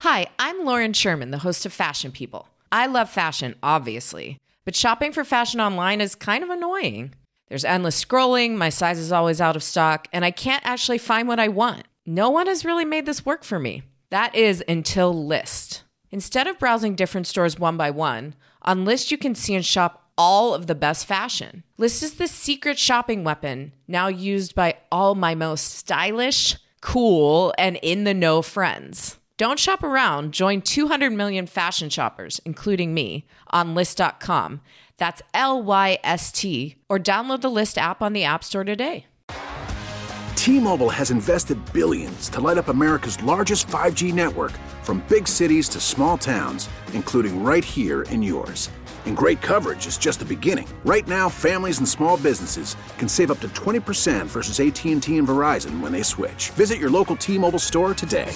Hi, I'm Lauren Sherman, the host of Fashion People. I love fashion, obviously, but shopping for fashion online is kind of annoying. There's endless scrolling, my size is always out of stock, and I can't actually find what I want. No one has really made this work for me. That is until Lyst. Instead of browsing different stores one by one, on Lyst you can see and shop all of the best fashion. Lyst is the secret shopping weapon, now used by all my most stylish, cool, and in-the-know friends. Don't shop around. Join 200 million fashion shoppers, including me, on Lyst.com. That's Lyst, or download the Lyst app on the App Store today. T-Mobile has invested billions to light up America's largest 5G network, from big cities to small towns, including right here in yours. And great coverage is just the beginning. Right now, families and small businesses can save up to 20% versus AT&T and Verizon when they switch. Visit your local T-Mobile store today.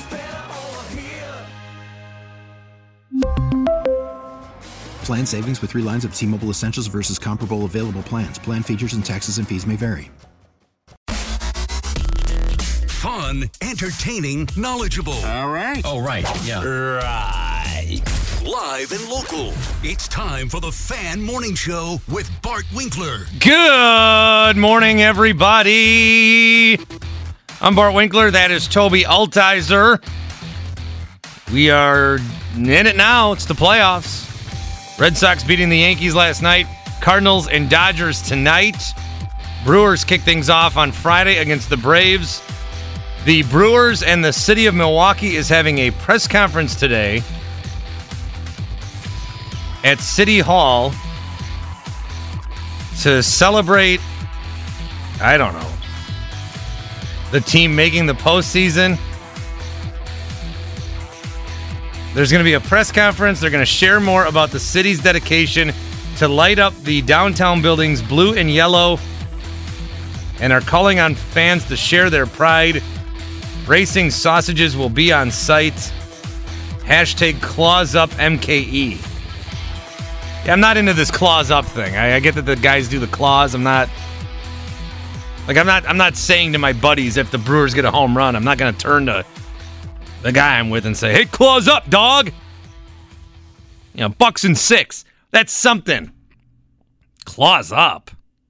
Plan savings with 3 lines of T-Mobile Essentials versus comparable available plans. Plan features and taxes and fees may vary. Fun, entertaining, knowledgeable. All right. Oh, right. Yeah. Right. Live and local. It's time for the Fan Morning Show with Bart Winkler. Good morning, everybody. I'm Bart Winkler. That is Toby Altizer. We are in it now. It's the playoffs. Red Sox beating the Yankees last night. Cardinals and Dodgers tonight. Brewers kick things off on Friday against the Braves. The Brewers and the city of Milwaukee is having a press conference today at City Hall to celebrate, I don't know, the team making the postseason. There's going to be a press conference. They're going to share more about the city's dedication to light up the downtown buildings blue and yellow, and are calling on fans to share their pride. Racing sausages will be on site. Hashtag claws up MKE. Yeah, I'm not into this claws up thing. I get that the guys do the claws. I'm not saying to my buddies, if the Brewers get a home run, I'm not going to turn to the guy I'm with and say, hey, claws up, dog. You know, Bucks and 6. That's something. Claws up.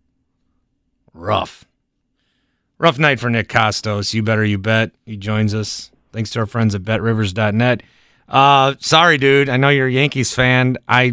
Rough night for Nick Costos. You better you bet. He joins us. Thanks to our friends at BetRivers.net. Sorry, dude. I know you're a Yankees fan. I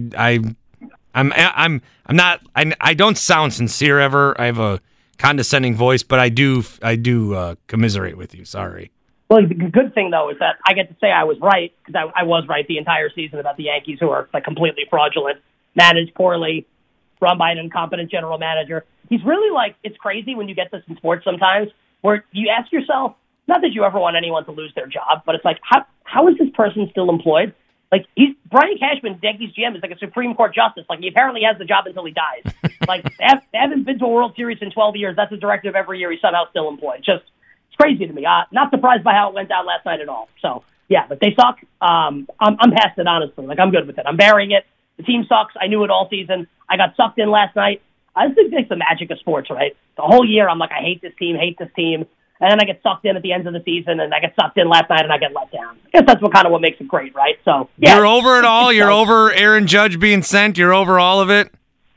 don't sound sincere ever. I have a condescending voice, but I do commiserate with you. Sorry. Well, the good thing, though, is that I get to say I was right, because I was right the entire season about the Yankees, who are like completely fraudulent, managed poorly, run by an incompetent general manager. He's really like, it's crazy when you get this in sports sometimes, where you ask yourself, not that you ever want anyone to lose their job, but it's like, how is this person still employed? Like, Brian Cashman, Yankees GM, is like a Supreme Court justice. Like, he apparently has the job until he dies. Like, they haven't been to a World Series in 12 years. That's a directive every year. He's somehow still employed. Just, it's crazy to me. Not surprised by how it went down last night at all. So, yeah, but they suck. I'm past it, honestly. Like, I'm good with it. I'm burying it. The team sucks. I knew it all season. I got sucked in last night. I just think it's the magic of sports, right? The whole year, I'm like, I hate this team. And then I get sucked in at the end of the season, and I get sucked in last night, and I get let down. I guess that's what makes it great, right? So, yeah. You're over it all? You're over Aaron Judge being sent? You're over all of it?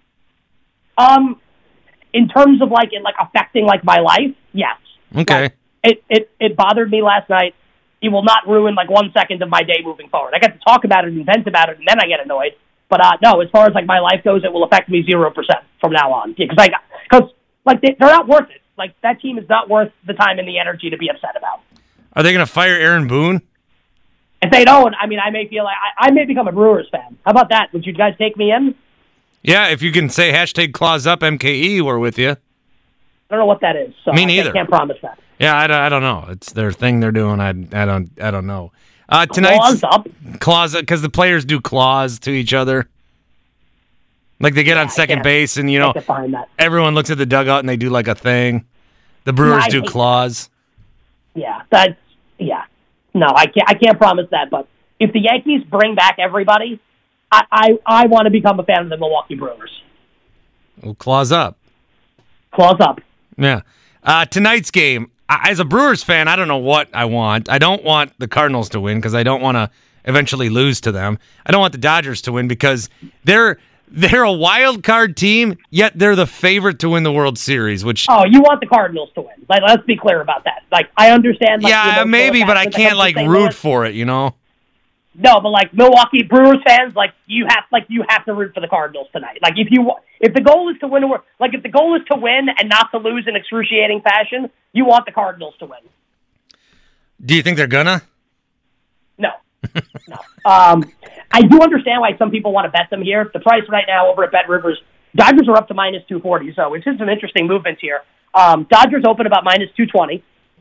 In terms of, like, it affecting, like, my life, yes. Okay. Like, it bothered me last night. It will not ruin, like, 1 second of my day moving forward. I get to talk about it and vent about it, and then I get annoyed. But, no, as far as, like, my life goes, it will affect me 0% from now on. Because, they're not worth it. Like, that team is not worth the time and the energy to be upset about. Are they going to fire Aaron Boone? If they don't, I mean, I may feel like I may become a Brewers fan. How about that? Would you guys take me in? Yeah, if you can say hashtag claws up MKE, we're with you. I don't know what that is. So me neither. I can't promise that. Yeah, I don't know. It's their thing they're doing. I don't know. Tonight's claws up? Claws, because the players do claws to each other. Like, they get on second base, and, everyone looks at the dugout, and they do, like, a thing. The Brewers do claws. Yeah, No, I can't promise that, but if the Yankees bring back everybody, I want to become a fan of the Milwaukee Brewers. Well, claws up. Claws up. Yeah. Tonight's game, as a Brewers fan, I don't know what I want. I don't want the Cardinals to win because I don't want to eventually lose to them. I don't want the Dodgers to win because they're a wild card team, yet they're the favorite to win the World Series, which... Oh, you want the Cardinals to win. Like, let's be clear about that. Like, I understand... Like, yeah, maybe, but I can't, like, root for it, you know? No, but, like, Milwaukee Brewers fans, like, you have to root for the Cardinals tonight. Like, if the goal is to win, if the goal is to win and not to lose in excruciating fashion, you want the Cardinals to win. Do you think they're gonna? No. No. I do understand why some people want to bet them here. The price right now over at BetRivers, Dodgers are up to minus 240, so it's just some interesting movements here. Dodgers open about minus 220,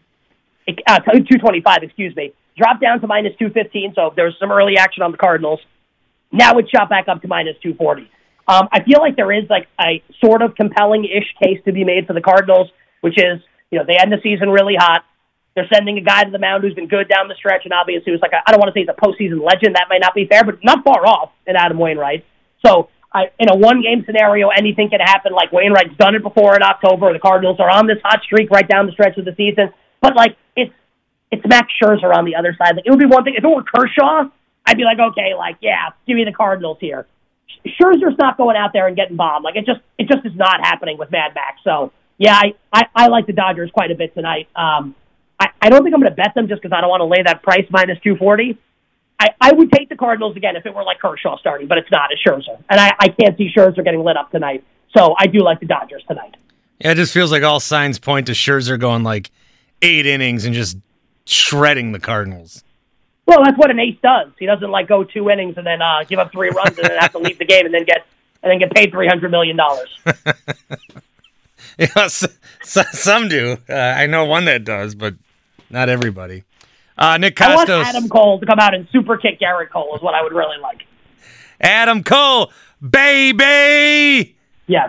225, excuse me. Dropped down to minus 215, so there's some early action on the Cardinals. Now it's shot back up to minus 240. I feel like there is like a sort of compelling-ish case to be made for the Cardinals, which is, they end the season really hot. They're sending a guy to the mound who's been good down the stretch, and obviously was like, I don't want to say he's a postseason legend. That might not be fair, but not far off in Adam Wainwright. So in a one-game scenario, anything can happen. Like Wainwright's done it before in October. The Cardinals are on this hot streak right down the stretch of the season. But, like, it's Max Scherzer on the other side. Like, it would be one thing. If it were Kershaw, I'd be like, okay, like, yeah, give me the Cardinals here. Scherzer's not going out there and getting bombed. Like, it just is not happening with Mad Max. So, yeah, I like the Dodgers quite a bit tonight. I don't think I'm going to bet them just because I don't want to lay that price minus 240. I would take the Cardinals again if it were like Kershaw starting, but it's not. It's Scherzer. And I can't see Scherzer getting lit up tonight. So I do like the Dodgers tonight. Yeah, it just feels like all signs point to Scherzer going like 8 innings and just shredding the Cardinals. Well, that's what an ace does. He doesn't like go 2 innings and then give up 3 runs and then have to leave the game and then get paid $300 million. Yeah, some do. I know one that does, but not everybody. Nick Costos. I want Adam Cole to come out and super kick Garrett Cole is what I would really like. Adam Cole, baby! Yes.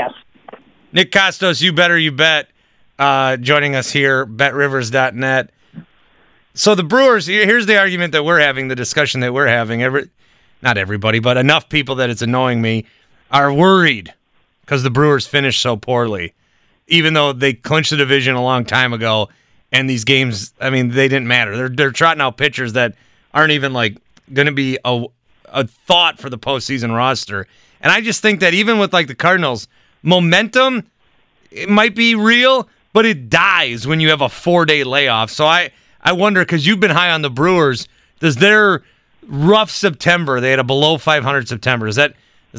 Nick Costos, you better you bet, joining us here, betrivers.net. So the Brewers, here's the argument that we're having, the discussion that we're having. Not everybody, but enough people that it's annoying me, are worried because the Brewers finished so poorly, even though they clinched the division a long time ago. And these games, I mean, they didn't matter. They're trotting out pitchers that aren't even like going to be a thought for the postseason roster. And I just think that even with like the Cardinals, momentum, it might be real, but it dies when you have a 4-day layoff. So I wonder, because you've been high on the Brewers, does their rough September, they had a below 500 September, does that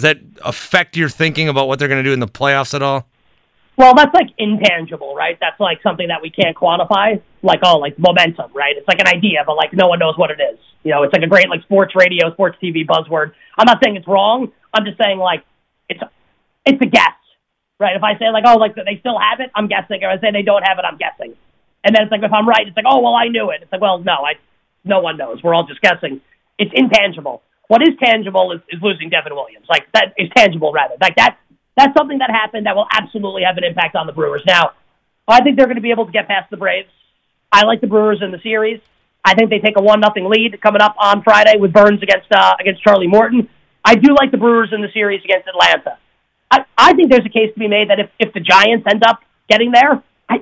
affect your thinking about what they're going to do in the playoffs at all? Well, that's like intangible, right? That's like something that we can't quantify, like momentum, right? It's like an idea, but like no one knows what it is. It's like a great like sports radio, sports TV buzzword. I'm not saying it's wrong. I'm just saying like it's a guess, right? If I say like, oh, like they still have it, I'm guessing. If I say they don't have it, I'm guessing. And then it's like if I'm right, it's like, oh, well, I knew it. It's like, well, no one knows. We're all just guessing. It's intangible. What is tangible is losing Devin Williams. Like that is tangible, rather. Like that's something that happened that will absolutely have an impact on the Brewers. Now, I think they're going to be able to get past the Braves. I like the Brewers in the series. I think they take a 1-0 lead coming up on Friday with Burns against Charlie Morton. I do like the Brewers in the series against Atlanta. I think there's a case to be made that if the Giants end up getting there,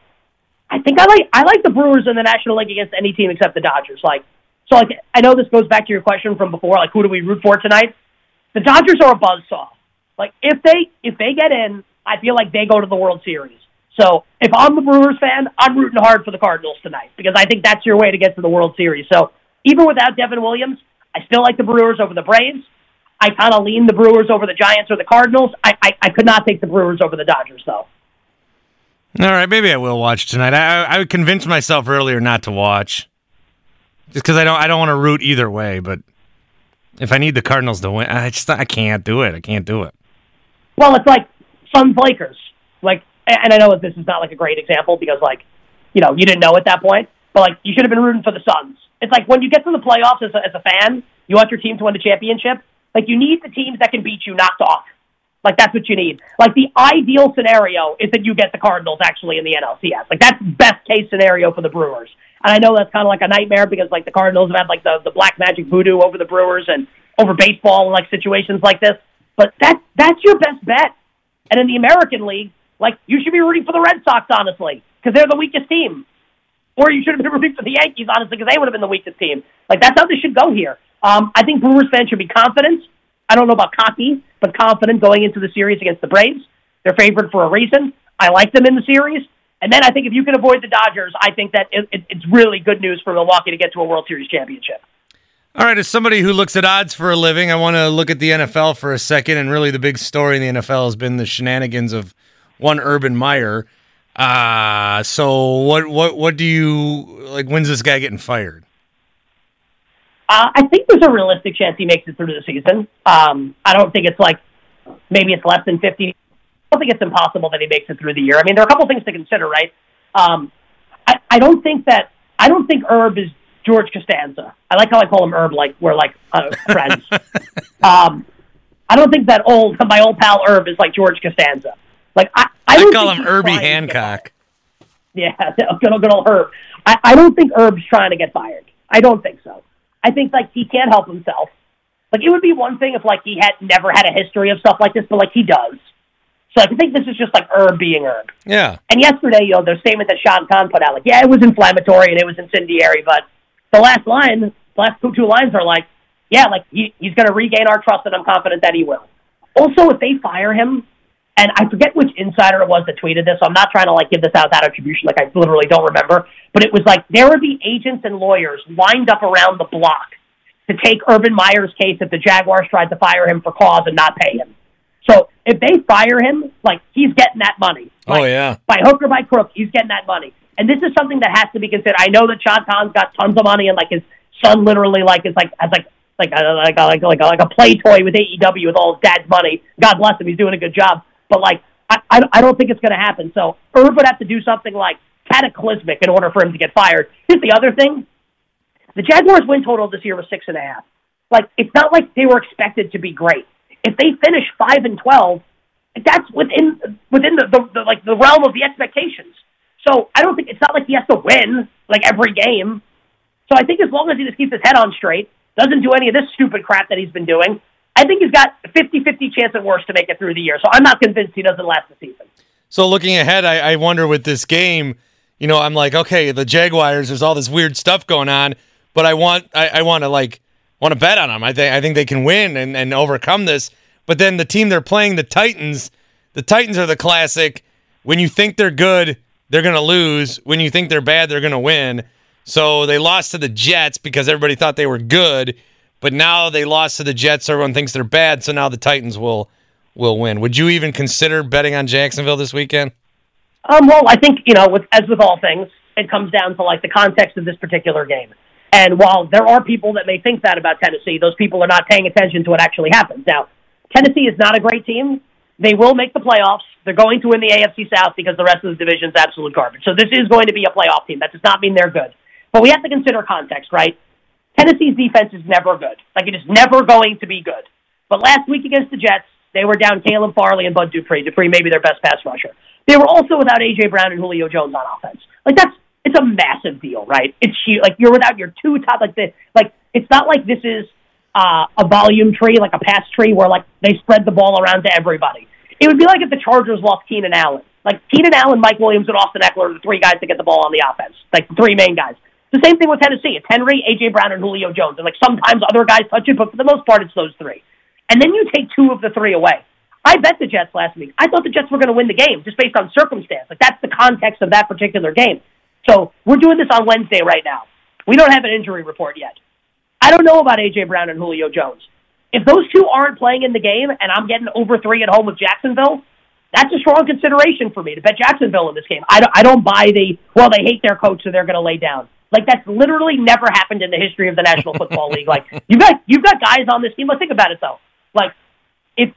I think I like the Brewers in the National League against any team except the Dodgers. So I know this goes back to your question from before, like who do we root for tonight? The Dodgers are a buzzsaw. Like if they get in, I feel like they go to the World Series. So if I'm the Brewers fan, I'm rooting hard for the Cardinals tonight because I think that's your way to get to the World Series. So even without Devin Williams, I still like the Brewers over the Braves. I kind of lean the Brewers over the Giants or the Cardinals. I could not take the Brewers over the Dodgers though. All right, maybe I will watch tonight. I would convince myself earlier not to watch, just because I don't want to root either way. But if I need the Cardinals to win, I can't do it. I can't do it. Well, it's like Suns Lakers. Like, and I know that this is not like a great example because you didn't know at that point, but like you should have been rooting for the Suns. It's like when you get to the playoffs as a fan, you want your team to win the championship. Like you need the teams that can beat you knocked off. Like that's what you need. Like the ideal scenario is that you get the Cardinals actually in the NLCS. Like that's best case scenario for the Brewers. And I know that's kind of like a nightmare because like the Cardinals have had like the black magic voodoo over the Brewers and over baseball and like situations like this. But that's your best bet. And in the American League, like you should be rooting for the Red Sox, honestly, because they're the weakest team. Or you should have been rooting for the Yankees, honestly, because they would have been the weakest team. Like, that's how this should go here. I think Brewers fans should be confident. I don't know about cocky, but confident going into the series against the Braves. They're favored for a reason. I like them in the series. And then I think if you can avoid the Dodgers, I think that it's really good news for Milwaukee to get to a World Series championship. All right, as somebody who looks at odds for a living, I want to look at the NFL for a second, and really the big story in the NFL has been the shenanigans of one Urban Meyer. So what do you like? When's this guy getting fired? I think there's a realistic chance he makes it through the season. I don't think it's like maybe it's less than 50. I don't think it's impossible that he makes it through the year. I mean, there are a couple things to consider, right? I don't think Herb is George Costanza. I like how I call him Herb, like we're like friends. I don't think that my old pal Herb is like George Costanza. Like I call him Herbie Hancock. Yeah, good old Herb. I don't think Herb's trying to get fired. I don't think so. I think like he can't help himself. Like it would be one thing if like he had never had a history of stuff like this, but like he does. So I think this is just like Herb being Herb. Yeah. And yesterday, the statement that Shad Khan put out, like, yeah, it was inflammatory and it was incendiary, but the last two lines are like, yeah, like he's going to regain our trust, and I'm confident that he will. Also, if they fire him, and I forget which insider it was that tweeted this, so I'm not trying to like give this out that attribution, like I literally don't remember, but it was like there would be agents and lawyers lined up around the block to take Urban Meyer's case if the Jaguars tried to fire him for cause and not pay him. So if they fire him, like he's getting that money. Like, oh yeah, by hook or by crook, he's getting that money. And this is something that has to be considered. I know that Shad Khan's got tons of money, and like his son literally like is like has like a play toy with AEW with all his dad's money. God bless him, he's doing a good job. But like I don't think it's going to happen. So Herb would have to do something like cataclysmic in order for him to get fired. Here's the other thing: the Jaguars' win total this year was 6.5. Like it's not like they were expected to be great. If they finish 5-12, that's within the realm of the expectations. So I don't think it's not like he has to win like every game. So I think as long as he just keeps his head on straight, doesn't do any of this stupid crap that he's been doing, I think he's got a 50-50 chance at worst to make it through the year. So I'm not convinced he doesn't last the season. So looking ahead, I wonder with this game, I'm like, okay, the Jaguars, there's all this weird stuff going on, but I want to bet on them. I think they can win and overcome this. But then the team they're playing, the Titans are the classic. When you think they're good, they're going to lose. When you think they're bad, they're going to win. So they lost to the Jets because everybody thought they were good, but now they lost to the Jets. So everyone thinks they're bad, so now the Titans will win. Would you even consider betting on Jacksonville this weekend? Well, I think, as with all things, it comes down to like the context of this particular game. And while there are people that may think that about Tennessee, those people are not paying attention to what actually happens. Now, Tennessee is not a great team. They will make the playoffs. They're going to win the AFC South because the rest of the division is absolute garbage. So this is going to be a playoff team. That does not mean they're good. But we have to consider context, right? Tennessee's defense is never good. Like, it is never going to be good. But last week against the Jets, they were down Caleb Farley and Bud Dupree. Dupree may be their best pass rusher. They were also without A.J. Brown and Julio Jones on offense. Like, it's a massive deal, right? It's huge. Like, you're without your two top, it's not like this is a volume tree, like a pass tree where, like, they spread the ball around to everybody. It would be like if the Chargers lost Keenan Allen. Like, Keenan Allen, Mike Williams, and Austin Eckler are the three guys that get the ball on the offense. Like, the three main guys. The same thing with Tennessee. It's Henry, A.J. Brown, and Julio Jones. And, like, sometimes other guys touch it, but for the most part, it's those three. And then you take two of the three away. I bet the Jets last week. I thought the Jets were going to win the game just based on circumstance. Like, that's the context of that particular game. So we're doing this on Wednesday right now. We don't have an injury report yet. I don't know about A.J. Brown and Julio Jones. If those two aren't playing in the game and I'm getting over 3 at home with Jacksonville, that's a strong consideration for me to bet Jacksonville in this game. I don't buy they hate their coach, so they're going to lay down. Like, that's literally never happened in the history of the National Football League. Like, you've got guys on this team. Let's think about it, though. Like, if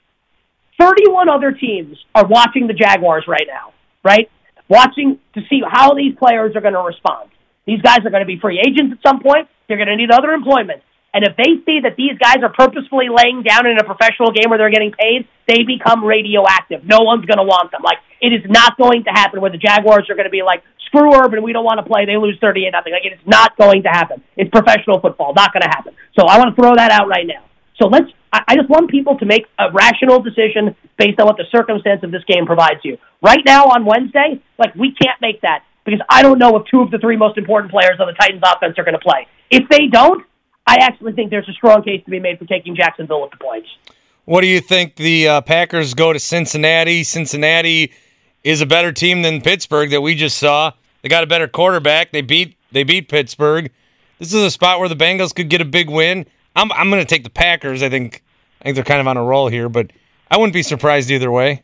31 other teams are watching the Jaguars right now, right? Watching to see how these players are going to respond. These guys are going to be free agents at some point. They're going to need other employment. And if they see that these guys are purposefully laying down in a professional game where they're getting paid, they become radioactive. No one's going to want them. Like, it is not going to happen where the Jaguars are going to be like, screw Urban, we don't want to play. They lose 38-0. Like, it is not going to happen. It's professional football. Not going to happen. So I want to throw that out right now. So I just want people to make a rational decision based on what the circumstance of this game provides you. Right now on Wednesday, like, we can't make that because I don't know if two of the three most important players on the Titans offense are going to play. If they don't, I actually think there's a strong case to be made for taking Jacksonville with the points. What do you think? The Packers go to Cincinnati. Cincinnati is a better team than Pittsburgh that we just saw. They got a better quarterback. They beat Pittsburgh. This is a spot where the Bengals could get a big win. I'm going to take the Packers. I think they're kind of on a roll here, but I wouldn't be surprised either way.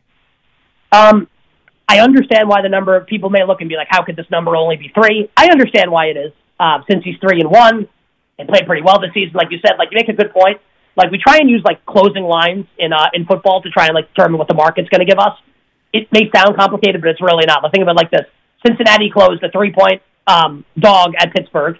I understand why the number of people may look and be like, how could this number only be 3? I understand why it is. Since he's 3-1 and played pretty well this season, like you said, like you make a good point. Like we try and use like closing lines in football to try and like determine what the market's going to give us. It may sound complicated, but it's really not. Let's think of it like this: Cincinnati closed a 3-point dog at Pittsburgh.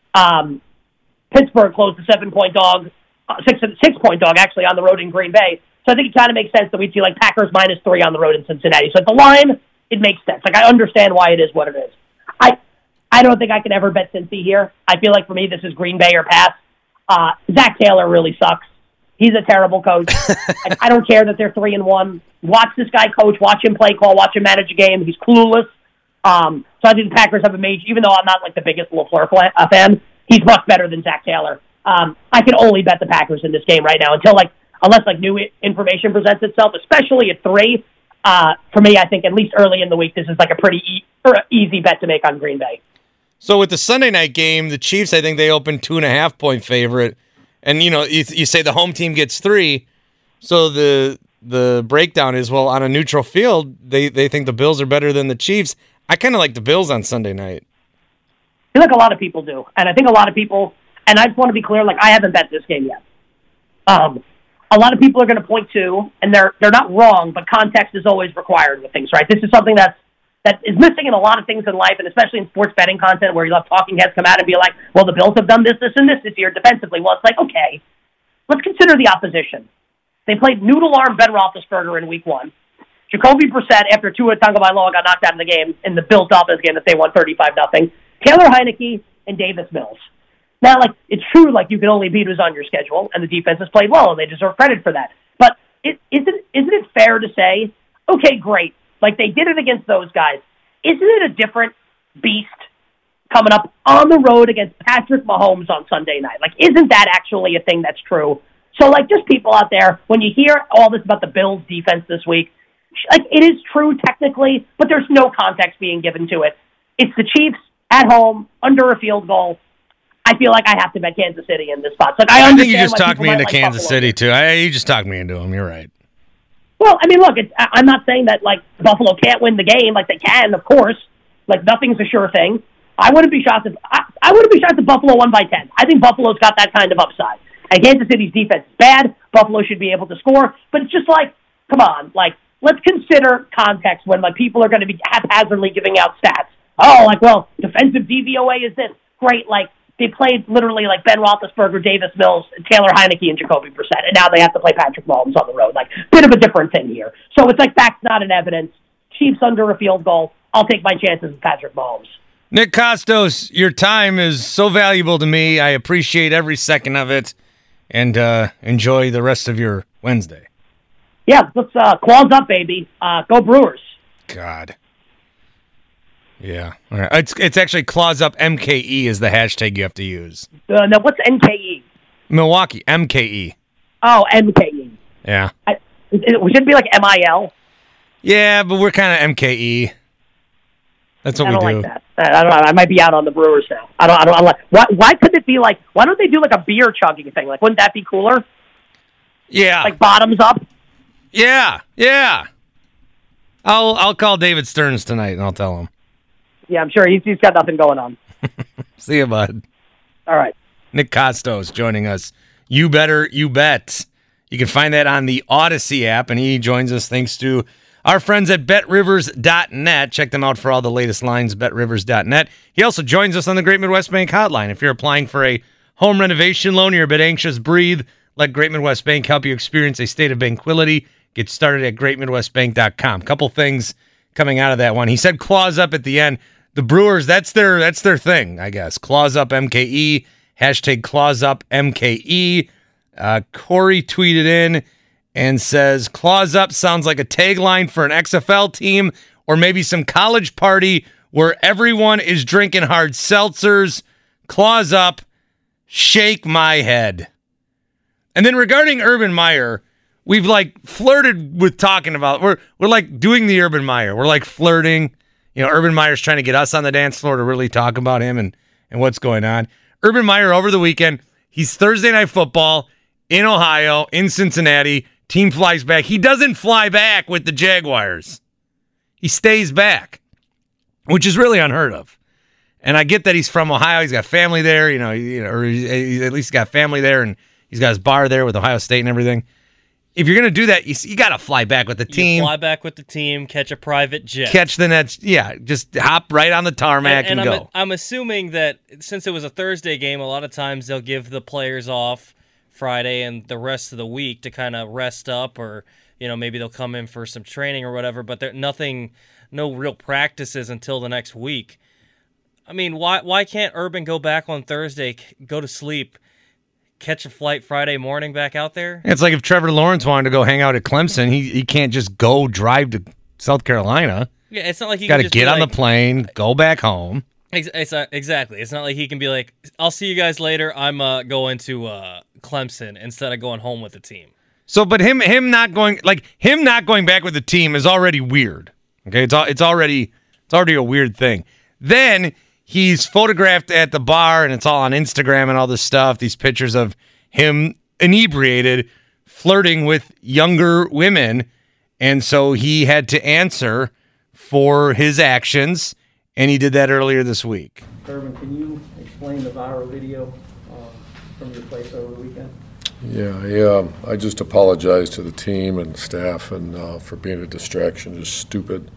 Pittsburgh closed a 7-point dog, 6-point dog actually on the road in Green Bay. So I think it kind of makes sense that we'd see like Packers -3 on the road in Cincinnati. So at the line, it makes sense. Like I understand why it is what it is. I don't think I could ever bet Cincy here. I feel like for me this is Green Bay or pass. Zach Taylor really sucks. He's a terrible coach. I don't care that they're 3-1. Watch this guy coach. Watch him play call. Watch him manage a game. He's clueless. So I think the Packers have a major. Even though I'm not like the biggest LaFleur fan, he's much better than Zach Taylor. I can only bet the Packers in this game right now unless new information presents itself, especially at 3. For me, I think at least early in the week, this is like a pretty easy bet to make on Green Bay. So with the Sunday night game, the Chiefs, I think they opened 2.5-point favorite. And, you say the home team gets 3. So the breakdown is, well, on a neutral field, they think the Bills are better than the Chiefs. I kind of like the Bills on Sunday night. I feel like a lot of people do. And I think a lot of people, and I just want to be clear, like I haven't bet this game yet. A lot of people are going to point to, and they're not wrong, but context is always required with things, right? This is something that is missing in a lot of things in life, and especially in sports betting content where you have talking heads come out and be like, well, the Bills have done this, and this year defensively. Well, it's like, okay, let's consider the opposition. They played noodle arm Ben Roethlisberger in week 1. Jacoby Brissett, after Tua Tagovailoa got knocked out of the game in the Bills-Dolphins game that they won 35-0. Taylor Heineke and Davis Mills. Now, like, it's true, like, you can only beat who's on your schedule, and the defense has played well, and they deserve credit for that. But isn't it fair to say, okay, great, like, they did it against those guys. Isn't it a different beast coming up on the road against Patrick Mahomes on Sunday night? Like, isn't that actually a thing that's true? So, like, just people out there, when you hear all this about the Bills' defense this week, like, it is true technically, but there's no context being given to it. It's the Chiefs at home, under a field goal. I feel like I have to bet Kansas City in this spot. Like, I think you just talked me into Kansas City, too. You just talked me into them. You're right. Well, I mean, look, I'm not saying that, like, Buffalo can't win the game. Like, they can, of course. Like, nothing's a sure thing. I wouldn't be shocked if Buffalo won by 10. I think Buffalo's got that kind of upside. And Kansas City's defense is bad. Buffalo should be able to score. But it's just like, come on. Like, let's consider context when, like, people are going to be haphazardly giving out stats. Oh, like, well, defensive DVOA is this. Great, like, they played literally like Ben Roethlisberger, Davis Mills, Taylor Heineke, and Jacoby Brissett, and now they have to play Patrick Mahomes on the road. Like, bit of a different thing here. So it's like facts, not in evidence. Chiefs under a field goal. I'll take my chances with Patrick Mahomes. Nick Kostos, your time is so valuable to me. I appreciate every second of it, and enjoy the rest of your Wednesday. Yeah, let's claws up, baby. Go Brewers. God. Yeah. All right. It's actually claws up MKE is the hashtag you have to use. No, what's NKE? Milwaukee, MKE. Oh, MKE. Yeah. We shouldn't be like MIL. Yeah, but we're kind of MKE. That's what we do. I don't like that. I don't know. I might be out on the Brewers now. I don't like. Why couldn't it be like? Why don't they do like a beer chugging thing? Like, wouldn't that be cooler? Yeah. Like bottoms up. Yeah. I'll call David Stearns tonight and I'll tell him. Yeah, I'm sure he's got nothing going on. See you, bud. All right. Nick Kostos joining us. You Better, You Bet. You can find that on the Odyssey app, and he joins us thanks to our friends at BetRivers.net. Check them out for all the latest lines, BetRivers.net. He also joins us on the Great Midwest Bank hotline. If you're applying for a home renovation loan, you're a bit anxious, breathe. Let Great Midwest Bank help you experience a state of tranquility. Get started at GreatMidwestBank.com. Couple things coming out of that one. He said claws up at the end. The Brewers, that's their thing, I guess. Claws up MKE, hashtag claws up MKE. Corey tweeted in and says, claws up sounds like a tagline for an XFL team or maybe some college party where everyone is drinking hard seltzers, claws up, shake my head. And then regarding Urban Meyer, we've like flirted with talking about, we're like doing the Urban Meyer. We're like flirting. You know, Urban Meyer's trying to get us on the dance floor to really talk about him and what's going on. Urban Meyer over the weekend, he's Thursday Night Football in Ohio, in Cincinnati. Team flies back. He doesn't fly back with the Jaguars. He stays back, which is really unheard of. And I get that he's from Ohio. He's got family there, or he's at least got family there, and he's got his bar there with Ohio State and everything. If you're going to do that, you got to fly back with the team. You fly back with the team, catch a private jet. Catch the net. Yeah, just hop right on the tarmac and go. I'm assuming that since it was a Thursday game, a lot of times they'll give the players off Friday and the rest of the week to kind of rest up, or maybe they'll come in for some training or whatever, but no real practices until the next week. I mean, why can't Urban go back on Thursday, go to sleep, catch a flight Friday morning back out there? It's like if Trevor Lawrence wanted to go hang out at Clemson, he can't just go drive to South Carolina. Yeah, it's not like he got to get on the plane, go back home. Exactly. It's not like he can be like, I'll see you guys later. I'm going to Clemson instead of going home with the team. So, but him not going back with the team is already weird. Okay, it's already a weird thing. Then he's photographed at the bar, and it's all on Instagram and all this stuff. These pictures of him inebriated, flirting with younger women, and so he had to answer for his actions, and he did that earlier this week. Urban, can you explain the viral video from your place over the weekend? Yeah. I just apologize to the team and staff and for being a distraction, just stupid.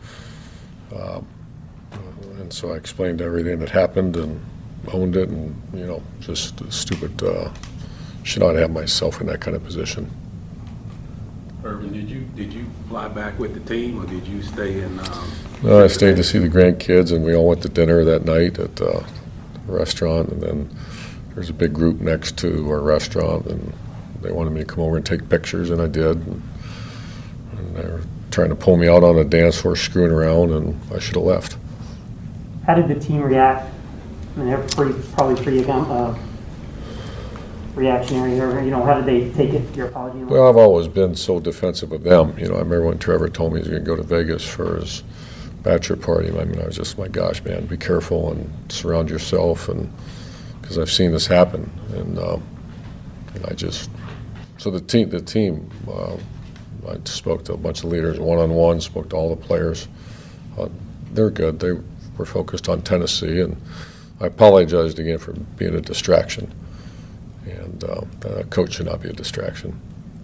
And so I explained everything that happened and owned it, and just stupid. Should not have myself in that kind of position. Urban, did you fly back with the team, or did you stay in? No, I stayed to see the grandkids, and we all went to dinner that night at a restaurant, and then there's a big group next to our restaurant, and they wanted me to come over and take pictures, and I did. And they were trying to pull me out on a dance floor, screwing around, and I should have left. How did the team react? I mean, they're probably pretty reactionary, or how did they take it? Your apology? Well, I've always been so defensive of them. I remember when Trevor told me he was going to go to Vegas for his bachelor party. I mean, I was just, my gosh, man, be careful and surround yourself, and because I've seen this happen, and I just. So the team. I spoke to a bunch of leaders one-on-one. Spoke to all the players. They're good. They were focused on Tennessee, and I apologized again for being a distraction. And a coach should not be a distraction.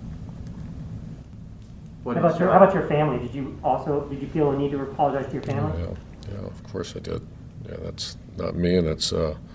How about your family? Did you feel a need to apologize to your family? Yeah, of course I did. Yeah, that's not me, and that's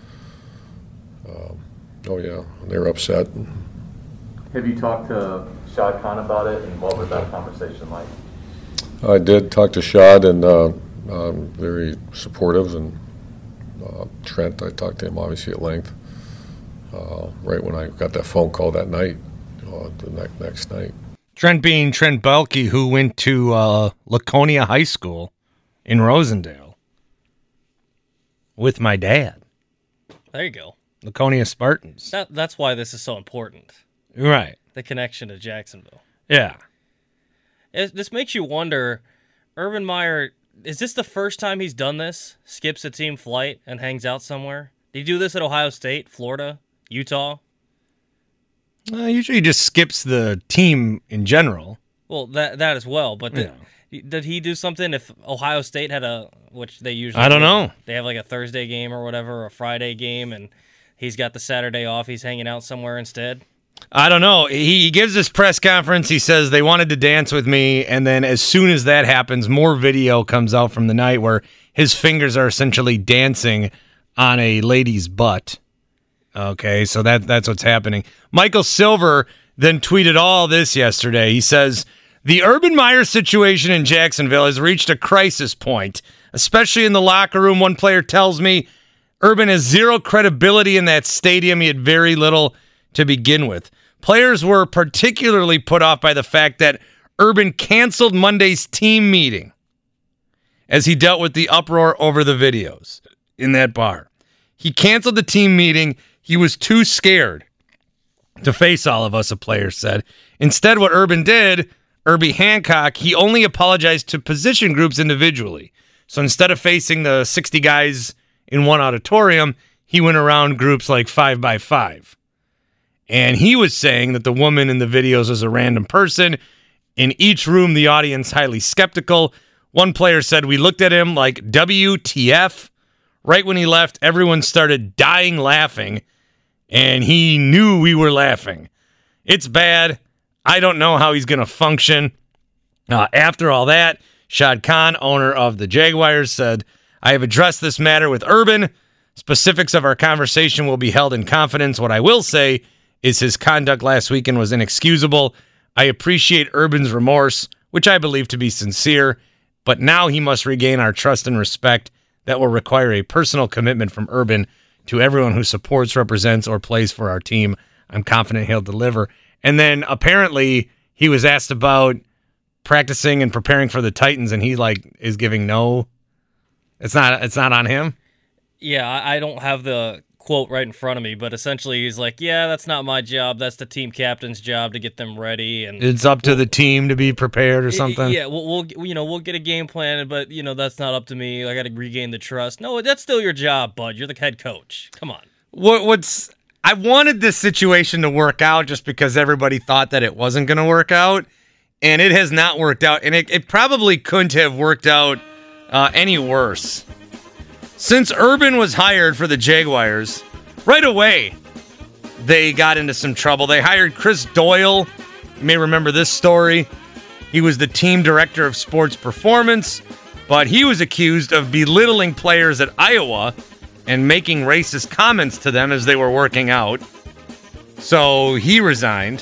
they're upset. Have you talked to Shad Khan about it, and what was that conversation like? I did talk to Shad, and very supportive, and Trent, I talked to him obviously at length. Right when I got that phone call that night, the next night. Trent being Trent Baalke, who went to Laconia High School in Rosendale with my dad. There you go. Laconia Spartans. That's why this is so important. Right. The connection to Jacksonville. Yeah. This makes you wonder, Urban Meyer, is this the first time he's done this? Skips a team flight and hangs out somewhere? Did he do this at Ohio State, Florida, Utah? Usually he just skips the team in general. Well, that as well, but did he do something if Ohio State had which they usually I don't know. They have like a Thursday game or whatever, or a Friday game, and he's got the Saturday off, he's hanging out somewhere instead? I don't know. He gives this press conference. He says they wanted to dance with me, and then as soon as that happens, more video comes out from the night where his fingers are essentially dancing on a lady's butt. Okay, so that's what's happening. Michael Silver then tweeted all this yesterday. He says, the Urban Meyer situation in Jacksonville has reached a crisis point, especially in the locker room. One player tells me Urban has zero credibility in that stadium. He had very little to begin with. Players were particularly put off by the fact that Urban canceled Monday's team meeting. as he dealt with the uproar over the videos in that bar. He canceled the team meeting. He was too scared to face all of us, a player said. Instead, what Urban did, Herbie Hancock, he only apologized to position groups individually. So instead of facing the 60 guys in one auditorium, he went around groups like 5x5. And he was saying that the woman in the videos was a random person. In each room, the audience highly skeptical. One player said, "We looked at him like WTF." Right when he left, everyone started dying laughing, and he knew we were laughing. It's bad. I don't know how he's going to function. After all that, Shad Khan, owner of the Jaguars, said, "I have addressed this matter with Urban. Specifics of our conversation will be held in confidence. What I will say is his conduct last weekend was inexcusable. I appreciate Urban's remorse, which I believe to be sincere, but now he must regain our trust and respect. That will require a personal commitment from Urban to everyone who supports, represents, or plays for our team. I'm confident he'll deliver." And then apparently he was asked about practicing and preparing for the Titans, and he is giving no. It's not on him. Yeah, I don't have the quote right in front of me, but essentially he's like, "Yeah, that's not my job. That's the team captain's job to get them ready, and it's up to the team to be prepared or something." Yeah, we'll get a game plan, but that's not up to me. I got to regain the trust. No, that's still your job, bud. You're the head coach. Come on. I wanted this situation to work out just because everybody thought that it wasn't going to work out, and it has not worked out, and it probably couldn't have worked out any worse. Since Urban was hired for the Jaguars, right away they got into some trouble. They hired Chris Doyle. You may remember this story. He was the team director of sports performance, but he was accused of belittling players at Iowa and making racist comments to them as they were working out. So he resigned.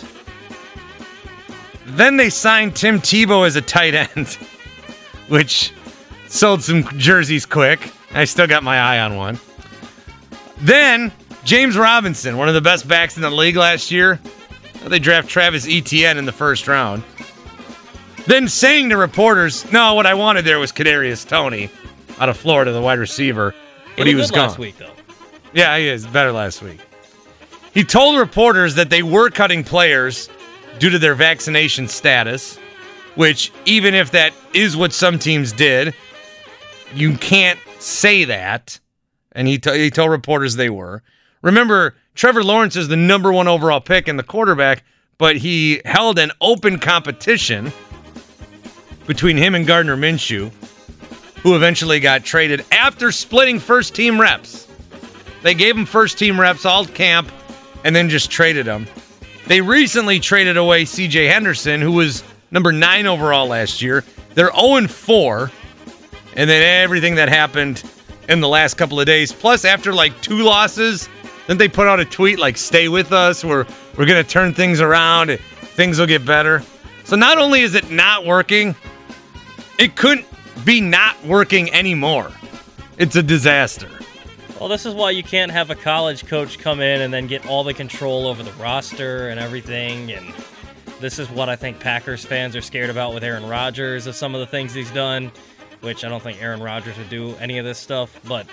Then they signed Tim Tebow as a tight end, which sold some jerseys quick. I still got my eye on one. Then James Robinson, one of the best backs in the league last year. They draft Travis Etienne in the first round. Then saying to reporters, "No, what I wanted there was Kadarius Toney out of Florida, the wide receiver." But he was gone. Last week, though. Yeah, he is better last week. He told reporters that they were cutting players due to their vaccination status, which even if that is what some teams did, you can't say that. And he told reporters they were. Remember, Trevor Lawrence is the number 1 overall pick and the quarterback, but he held an open competition between him and Gardner Minshew, who eventually got traded after splitting first-team reps. They gave him first-team reps all camp and then just traded him. They recently traded away C.J. Henderson, who was number 9 overall last year. They're 0-4, and then everything that happened in the last couple of days. Plus, after 2 losses, then they put out a tweet like, "Stay with us. We're going to turn things around. Things will get better." So not only is it not working, it couldn't be not working anymore. It's a disaster. Well, this is why you can't have a college coach come in and then get all the control over the roster and everything. And this is what I think Packers fans are scared about with Aaron Rodgers, of some of the things he's done, which I don't think Aaron Rodgers would do any of this stuff. But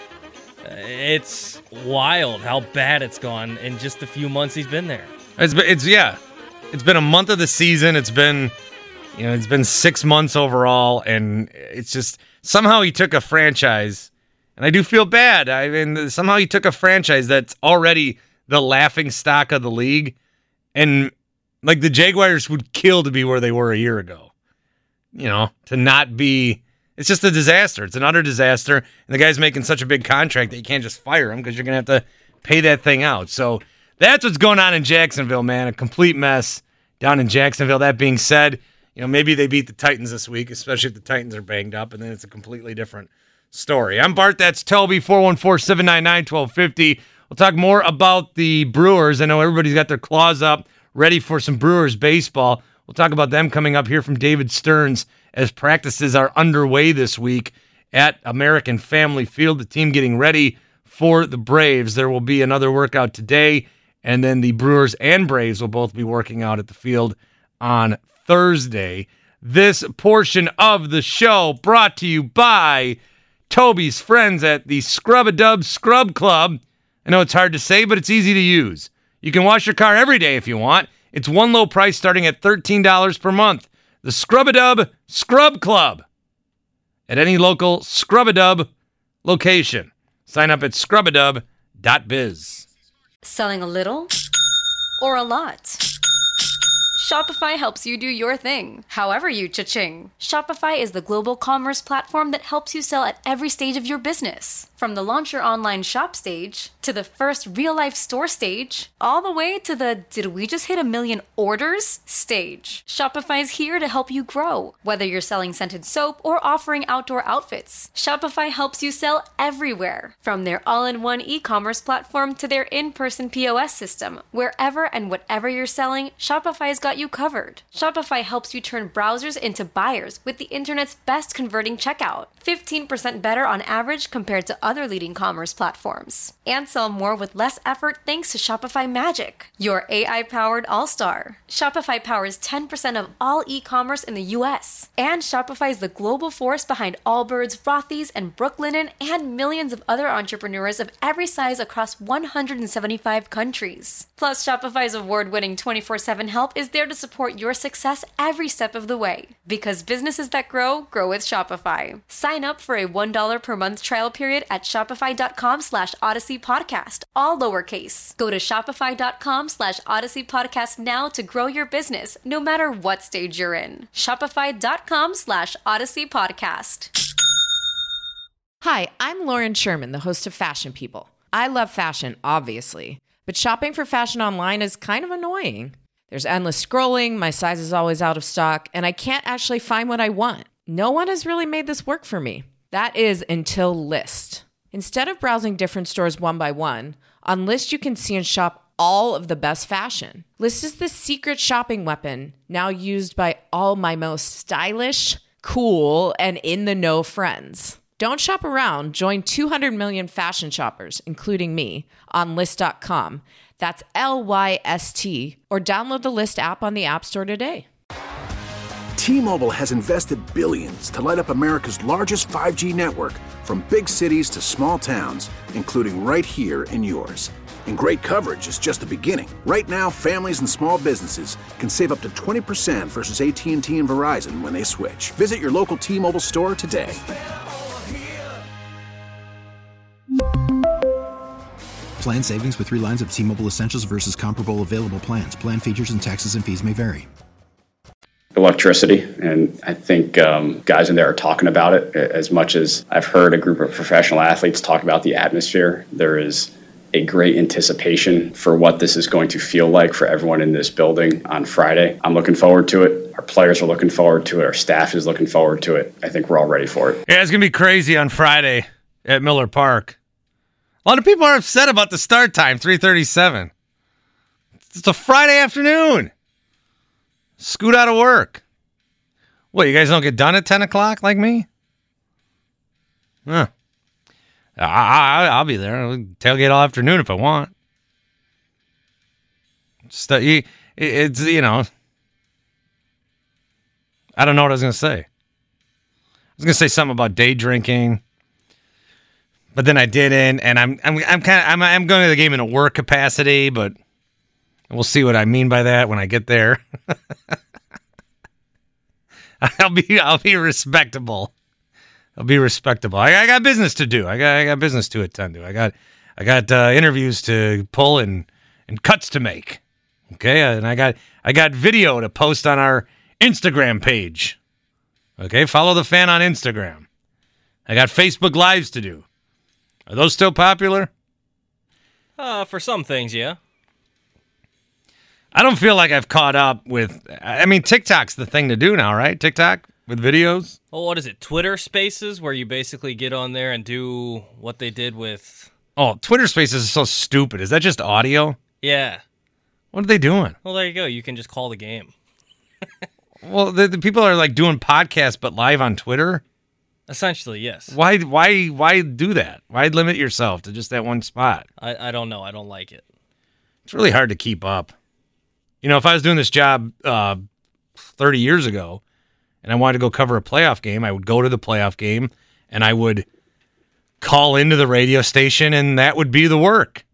it's wild how bad it's gone in just the few months he's been there. It's been a month of the season. It's been 6 months overall, and it's just somehow he took a franchise, and I do feel bad. I mean, somehow he took a franchise that's already the laughing stock of the league, and the Jaguars would kill to be where they were a year ago. To not be, it's just a disaster. It's an utter disaster, and the guy's making such a big contract that you can't just fire him because you're going to have to pay that thing out. So that's what's going on in Jacksonville, man. A complete mess down in Jacksonville. That being said, maybe they beat the Titans this week, especially if the Titans are banged up, and then it's a completely different story. I'm Bart. That's Toby, 414-799-1250. We'll talk more about the Brewers. I know everybody's got their claws up, ready for some Brewers baseball. We'll talk about them coming up here from David Stearns as practices are underway this week at American Family Field. The team getting ready for the Braves. There will be another workout today, and then the Brewers and Braves will both be working out at the field on Thursday. this portion of the show brought to you by Toby's friends at the Scrub-A-Dub Scrub Club. I know it's hard to say, but it's easy to use. You can wash your car every day if you want. It's one low price starting at $13 per month. The Scrub-A-Dub Scrub Club at any local Scrub-A-Dub location. Sign up at scrubadub.biz. Selling a little or a lot? Shopify helps you do your thing, however you cha-ching. Shopify is the global commerce platform that helps you sell at every stage of your business. From the launch your online shop stage, to the first real-life store stage, all the way to the did we just hit 1 million orders stage. Shopify's here to help you grow. Whether you're selling scented soap or offering outdoor outfits, Shopify helps you sell everywhere. From their all-in-one e-commerce platform to their in-person POS system, wherever and whatever you're selling, Shopify's got you covered. Shopify helps you turn browsers into buyers with the internet's best converting checkout. 15% better on average compared to other leading commerce platforms. And sell more with less effort thanks to Shopify Magic, your AI-powered all-star. Shopify powers 10% of all e-commerce in the U.S. And Shopify is the global force behind Allbirds, Rothy's, and Brooklinen, and millions of other entrepreneurs of every size across 175 countries. Plus, Shopify's award-winning 24/7 help is there to support your success every step of the way. Because businesses that grow, grow with Shopify. Sign up for a $1 per month trial period at shopify.com/Odyssey Podcast, all lowercase. Go to shopify.com/Odyssey Podcast now to grow your business, no matter what stage you're in. Shopify.com/Odyssey Podcast. Hi, I'm Lauren Sherman, the host of Fashion People. I love fashion, obviously, but shopping for fashion online is kind of annoying. There's endless scrolling, my size is always out of stock, and I can't actually find what I want. No one has really made this work for me. That is until Lyst. Instead of browsing different stores one by one, on Lyst you can see and shop all of the best fashion. Lyst is the secret shopping weapon now used by all my most stylish, cool, and in-the-know friends. Don't shop around. Join 200 million fashion shoppers, including me, on Lyst.com. That's LYST, or download the Lyst app on the App Store today. T-Mobile has invested billions to light up America's largest 5G network, from big cities to small towns, including right here in yours. And great coverage is just the beginning. Right now, families and small businesses can save up to 20% versus AT&T and Verizon when they switch. Visit your local T-Mobile store today. Plan savings with 3 lines of T-Mobile Essentials versus comparable available plans. Plan features and taxes and fees may vary. Electricity, and I think guys in there are talking about it as much as I've heard a group of professional athletes talk about the atmosphere. There is a great anticipation for what this is going to feel like for everyone in this building on Friday. I'm looking forward to it. Our players are looking forward to it. Our staff is looking forward to it. I think we're all ready for it. Yeah, it's going to be crazy on Friday at Miller Park. A lot of people are upset about the start time, 3:37. It's a Friday afternoon. Scoot out of work. What, you guys don't get done at 10 o'clock like me? Huh. I'll be there. I'll tailgate all afternoon if I want. It's, you know, I don't know what I was going to say. I was going to say something about day drinking, but then I didn't, and I'm going to the game in a work capacity, but we'll see what I mean by that when I get there. I'll be respectable. I'll be respectable. I got business to do. I got business to attend to. I got interviews to pull and cuts to make. Okay, and I got video to post on our Instagram page. Okay, follow the fan on Instagram. I got Facebook Lives to do. Are those still popular? For some things, yeah. I don't feel like I've caught up with... I mean, TikTok's the thing to do now, right? TikTok with videos? Well, what is it? Twitter Spaces, where you basically get on there and do what they did with... Oh, Twitter Spaces is so stupid. Is that just audio? Yeah. What are they doing? Well, there you go. You can just call the game. Well, the people are like doing podcasts but live on Twitter? Essentially, yes. Why do that? Why limit yourself to just that one spot? I don't know. I don't like it. It's really hard to keep up. You know, if I was doing this job 30 years ago and I wanted to go cover a playoff game, I would go to the playoff game, and I would call into the radio station, and that would be the work.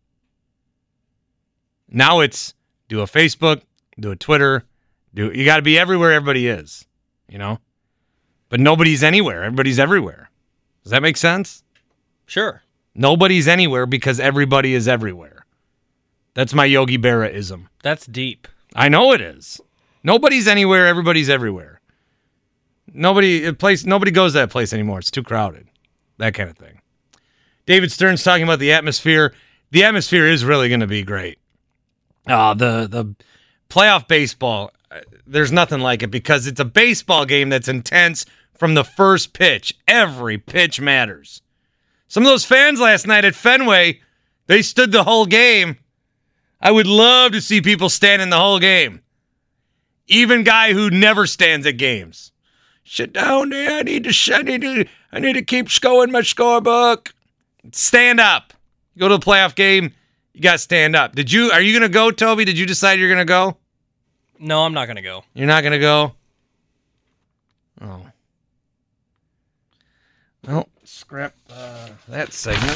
Now it's do a Facebook, do a Twitter, you got to be everywhere everybody is, you know? But nobody's anywhere. Everybody's everywhere. Does that make sense? Sure. Nobody's anywhere because everybody is everywhere. That's my Yogi Berra-ism. That's deep. I know it is. Nobody's anywhere. Everybody's everywhere. Nobody goes to that place anymore. It's too crowded. That kind of thing. David Stern's talking about the atmosphere. The atmosphere is really going to be great. The playoff baseball, there's nothing like it because it's a baseball game that's intense from the first pitch. Every pitch matters. Some of those fans last night at Fenway, they stood the whole game. I would love to see people standing the whole game. Even guy who never stands at games. Sit down there. I need to keep going my scorebook. Stand up. Go to the playoff game. You got to stand up. Are you going to go, Toby? Did you decide you're going to go? No, I'm not going to go. You're not going to go? Oh. Well, scrap that segment.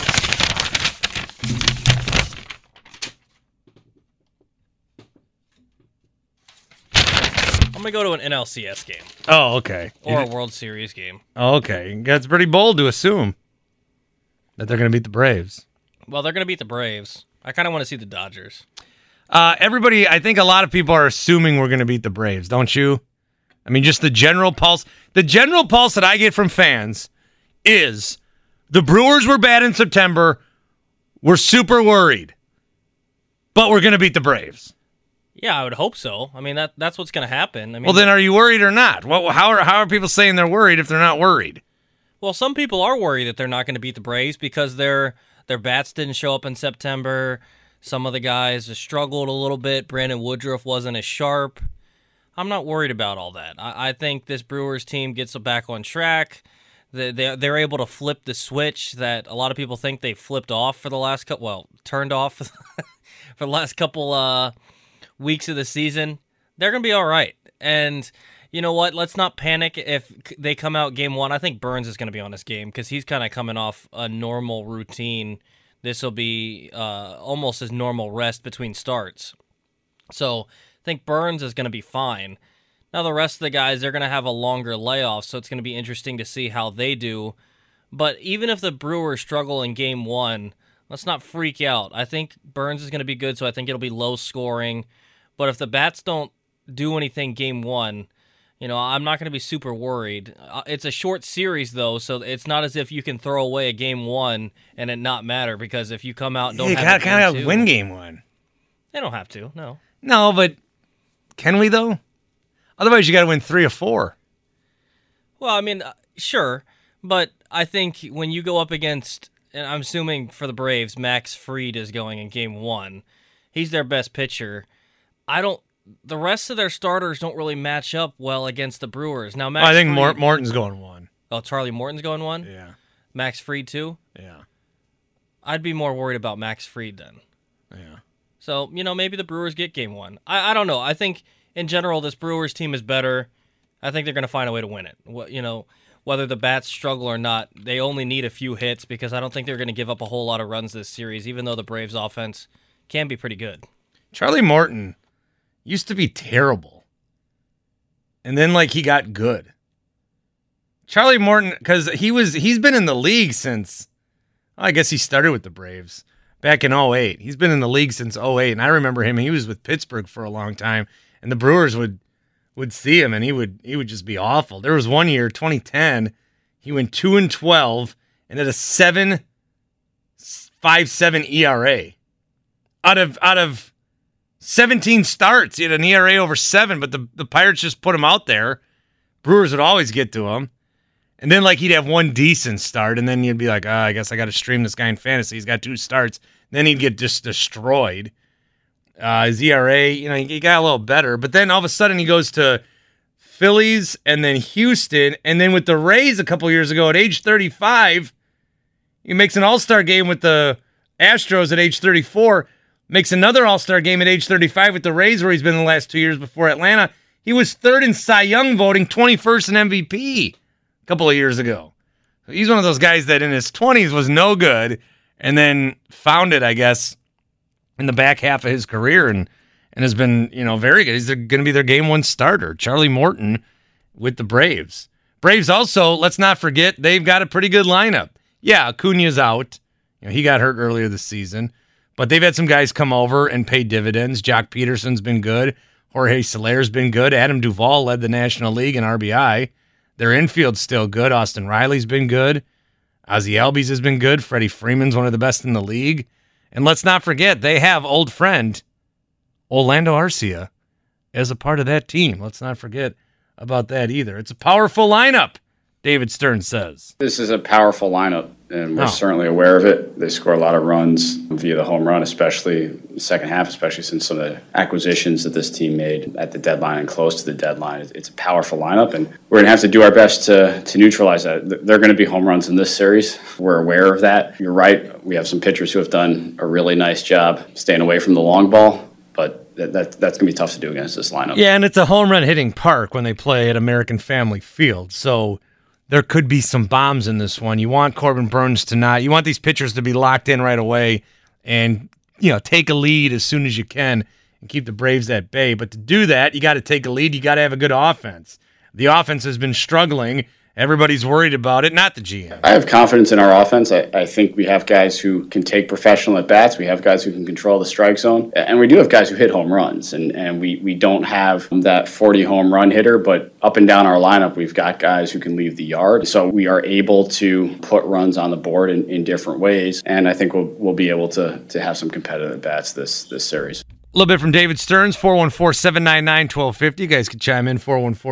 I'm going to go to an NLCS game. Oh, okay. Or a World Series game. Oh, okay. That's pretty bold to assume that they're going to beat the Braves. Well, they're going to beat the Braves. I kind of want to see the Dodgers. Everybody, I think a lot of people are assuming we're going to beat the Braves, don't you? I mean, just the general pulse. The general pulse that I get from fans is the Brewers were bad in September. We're super worried. But we're going to beat the Braves. Yeah, I would hope so. I mean, that's what's going to happen. I mean, well, then are you worried or not? How are people saying they're worried if they're not worried? Well, some people are worried that they're not going to beat the Braves because their bats didn't show up in September. Some of the guys struggled a little bit. Brandon Woodruff wasn't as sharp. I'm not worried about all that. I think this Brewers team gets back on track. They're able to flip the switch that a lot of people think they flipped off for the last couple, turned off for the last couple weeks of the season. They're going to be all right. And you know what? Let's not panic if they come out game one. I think Burns is going to be on this game because he's kind of coming off a normal routine. This will be almost his normal rest between starts. So I think Burns is going to be fine. Now the rest of the guys, they're going to have a longer layoff, so it's going to be interesting to see how they do. But even if the Brewers struggle in game one, let's not freak out. I think Burns is going to be good, so I think it'll be low scoring. But if the bats don't do anything game one, I'm not going to be super worried. It's a short series, though, so it's not as if you can throw away a game one and it not matter, because if you come out and don't have kind of win game one. They don't have to, no. No, but can we, though? Otherwise, you got to win 3 or 4. Well, I mean, sure, but I think when you go up against, and I'm assuming for the Braves, Max Fried is going in game one. He's their best pitcher. The rest of their starters don't really match up well against the Brewers. Now, I think Morton's going 1. Oh, Charlie Morton's going 1? Yeah. Max Fried, too? Yeah. I'd be more worried about Max Fried then. Yeah. So, maybe the Brewers get game 1. I don't know. I think, in general, this Brewers team is better. I think they're going to find a way to win it. Whether the bats struggle or not, they only need a few hits because I don't think they're going to give up a whole lot of runs this series, even though the Braves' offense can be pretty good. Charlie Morton used to be terrible. And then, he got good. Charlie Morton, because he's been in the league since, I guess he started with the Braves back in 2008. He's been in the league since 2008, and I remember him. He was with Pittsburgh for a long time, and the Brewers would see him, and he would just be awful. There was one year, 2010, he went 2-12 and had a 7.57 ERA. Out of 17 starts, he had an ERA over 7, but the Pirates just put him out there. Brewers would always get to him. And then, he'd have one decent start, and then you'd be like, I guess I got to stream this guy in fantasy. He's got 2 starts. Then he'd get just destroyed. His ERA, he got a little better. But then all of a sudden he goes to Phillies and then Houston. And then with the Rays a couple years ago at age 35, he makes an all-star game with the Astros at age 34. Makes another all-star game at age 35 with the Rays, where he's been the last 2 years before Atlanta. He was third in Cy Young voting, 21st in MVP a couple of years ago. He's one of those guys that in his 20s was no good and then found it, I guess, in the back half of his career and has been, very good. He's going to be their game one starter, Charlie Morton with the Braves. Braves also, let's not forget, they've got a pretty good lineup. Yeah, Acuna's out. He got hurt earlier this season. But they've had some guys come over and pay dividends. Jock Peterson's been good. Jorge Soler's been good. Adam Duvall led the National League in RBI. Their infield's still good. Austin Riley's been good. Ozzie Albies has been good. Freddie Freeman's one of the best in the league. And let's not forget, they have old friend Orlando Arcia as a part of that team. Let's not forget about that either. It's a powerful lineup, David Stern says. This is a powerful lineup, and we're certainly aware of it. They score a lot of runs via the home run, especially the second half, especially since some of the acquisitions that this team made at the deadline and close to the deadline. It's a powerful lineup, and we're going to have to do our best to neutralize that. There are going to be home runs in this series. We're aware of that. You're right. We have some pitchers who have done a really nice job staying away from the long ball, but that's going to be tough to do against this lineup. Yeah, and it's a home run hitting park when they play at American Family Field, so there could be some bombs in this one. You want Corbin Burnes to not. You want these pitchers to be locked in right away and, take a lead as soon as you can and keep the Braves at bay. But to do that, you got to take a lead. You got to have a good offense. The offense has been struggling. Everybody's worried about it, not the GM. I have confidence in our offense. I think we have guys who can take professional at-bats. We have guys who can control the strike zone. And we do have guys who hit home runs. And we don't have that 40 home run hitter, but up and down our lineup, we've got guys who can leave the yard. So we are able to put runs on the board in different ways. And I think we'll be able to have some competitive at-bats this series. A little bit from David Stearns, 414-799-1250. You guys can chime in,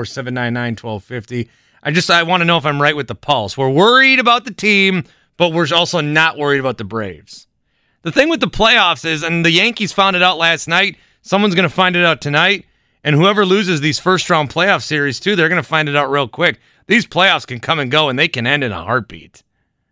414-799-1250. I want to know if I'm right with the pulse. We're worried about the team, but we're also not worried about the Braves. The thing with the playoffs is, and the Yankees found it out last night, someone's going to find it out tonight, and whoever loses these first-round playoff series, too, they're going to find it out real quick. These playoffs can come and go, and they can end in a heartbeat.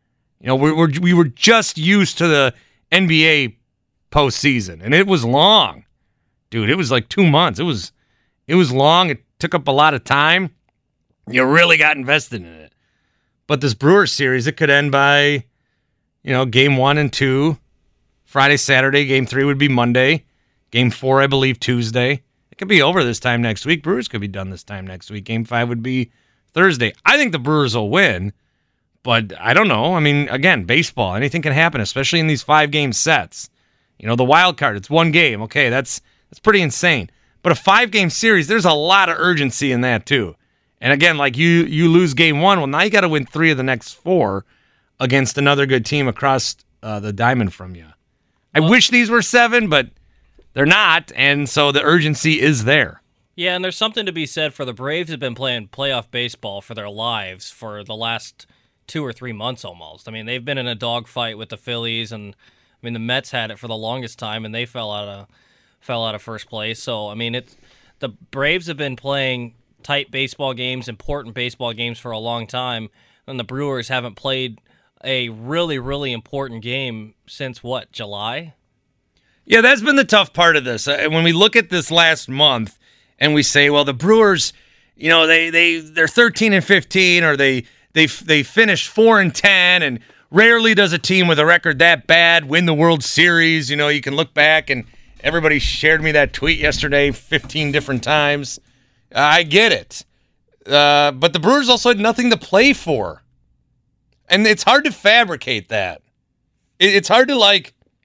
We were just used to the NBA postseason, and it was long. Dude, it was like 2 months. It was long. It took up a lot of time. You really got invested in it. But this Brewers series, it could end by, game 1 and 2, Friday, Saturday. Game 3 would be Monday. Game 4, I believe, Tuesday. It could be over this time next week. Brewers could be done this time next week. Game 5 would be Thursday. I think the Brewers will win, but I don't know. I mean, again, baseball, anything can happen, especially in these 5-game sets. The wild card, it's one game. Okay, that's pretty insane. But a 5-game series, there's a lot of urgency in that, too. And again, like you lose game 1, well, now you got to win 3 of the next 4 against another good team across the diamond from you. I wish these were 7, but they're not, and so the urgency is there. Yeah, and there's something to be said for the Braves have been playing playoff baseball for their lives for the last 2 or 3 months almost. I mean, they've been in a dogfight with the Phillies, and the Mets had it for the longest time, and they fell out of first place. So, I mean, the Braves have been playing tight baseball games, important baseball games for a long time, and the Brewers haven't played a really, really important game since, July? Yeah, that's been the tough part of this. When we look at this last month and we say, well, the Brewers, they're 13 and 15, or they finished 4 and 10, and rarely does a team with a record that bad win the World Series. You can look back, and everybody shared me that tweet yesterday 15 different times. I get it. But the Brewers also had nothing to play for. And it's hard to fabricate that. It's hard to,